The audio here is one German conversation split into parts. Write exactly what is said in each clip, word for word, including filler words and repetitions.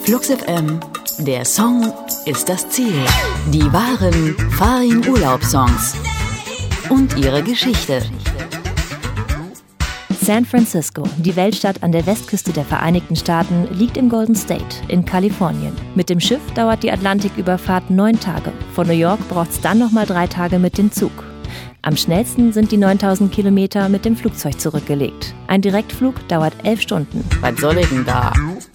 Flux F M, der Song ist das Ziel. Die wahren Farin-Urlaub-Songs und ihre Geschichte. San Francisco, die Weltstadt an der Westküste der Vereinigten Staaten, liegt im Golden State in Kalifornien. Mit dem Schiff dauert die Atlantiküberfahrt neun Tage. Von New York braucht es dann nochmal drei Tage mit dem Zug. Am schnellsten sind die neuntausend Kilometer mit dem Flugzeug zurückgelegt. Ein Direktflug dauert elf Stunden. Was soll ich denn da?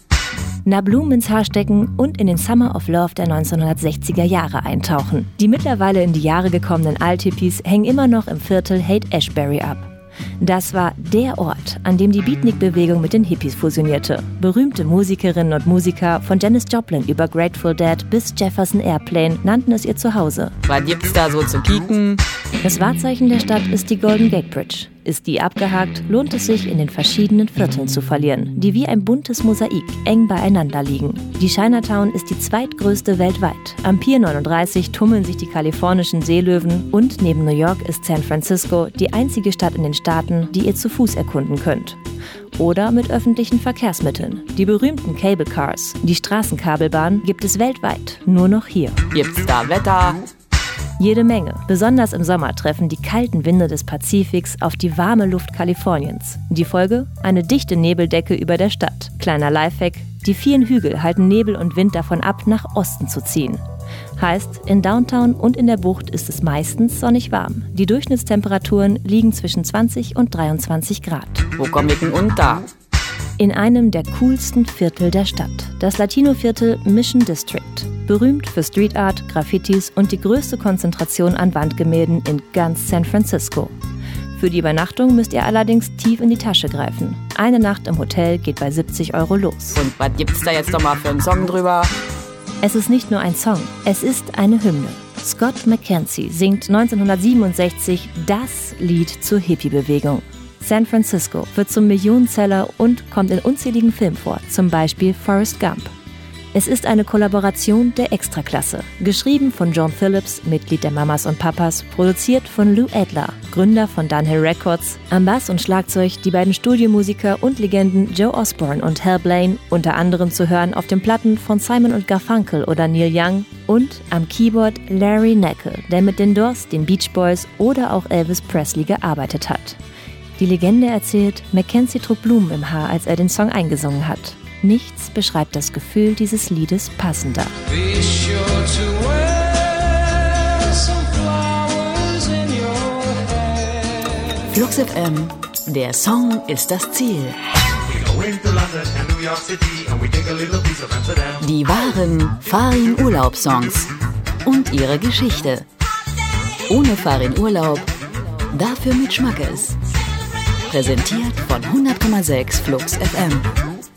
Na, Blumen ins Haar stecken und in den Summer of Love der neunzehnhundertsechziger Jahre eintauchen. Die mittlerweile in die Jahre gekommenen Althippies hängen immer noch im Viertel Haight-Ashbury ab. Das war der Ort, an dem die Beatnik-Bewegung mit den Hippies fusionierte. Berühmte Musikerinnen und Musiker, von Janis Joplin über Grateful Dead bis Jefferson Airplane, nannten es ihr Zuhause. Was gibt's da so zu kicken? Das Wahrzeichen der Stadt ist die Golden Gate Bridge. Ist die abgehakt, lohnt es sich, in den verschiedenen Vierteln zu verlieren, die wie ein buntes Mosaik eng beieinander liegen. Die Chinatown ist die zweitgrößte weltweit. Am Pier neununddreißig tummeln sich die kalifornischen Seelöwen und neben New York ist San Francisco die einzige Stadt in den Staaten, die ihr zu Fuß erkunden könnt. Oder mit öffentlichen Verkehrsmitteln. Die berühmten Cable Cars, die Straßenkabelbahn, gibt es weltweit, nur noch hier. Gibt's da Wetter? Jede Menge. Besonders im Sommer treffen die kalten Winde des Pazifiks auf die warme Luft Kaliforniens. Die Folge? Eine dichte Nebeldecke über der Stadt. Kleiner Lifehack: Die vielen Hügel halten Nebel und Wind davon ab, nach Osten zu ziehen. Heißt, in Downtown und in der Bucht ist es meistens sonnig warm. Die Durchschnittstemperaturen liegen zwischen zwanzig und dreiundzwanzig Grad. Wo komm ich denn unter? In einem der coolsten Viertel der Stadt, das Latino-Viertel Mission District. Berühmt für Street Art, Graffitis und die größte Konzentration an Wandgemälden in ganz San Francisco. Für die Übernachtung müsst ihr allerdings tief in die Tasche greifen. Eine Nacht im Hotel geht bei siebzig Euro los. Und was gibt's da jetzt noch mal für einen Song drüber? Es ist nicht nur ein Song, es ist eine Hymne. Scott McKenzie singt neunzehnhundertsiebenundsechzig das Lied zur Hippie-Bewegung. San Francisco wird zum Millionenseller und kommt in unzähligen Filmen vor, zum Beispiel Forrest Gump. Es ist eine Kollaboration der Extraklasse, geschrieben von John Phillips, Mitglied der Mamas und Papas, produziert von Lou Adler, Gründer von Dunhill Records, am Bass und Schlagzeug die beiden Studiomusiker und Legenden Joe Osborne und Hal Blaine, unter anderem zu hören auf den Platten von Simon und Garfunkel oder Neil Young, und am Keyboard Larry Kneckel, der mit den Doors, den Beach Boys oder auch Elvis Presley gearbeitet hat. Die Legende erzählt, McKenzie trug Blumen im Haar, als er den Song eingesungen hat. Nichts beschreibt das Gefühl dieses Liedes passender. Flux F M, der Song ist das Ziel. Die wahren Farin-Urlaub-Songs und ihre Geschichte. Ohne Farin-Urlaub, dafür mit Schmackes. Präsentiert von hundert Komma sechs Flux F M.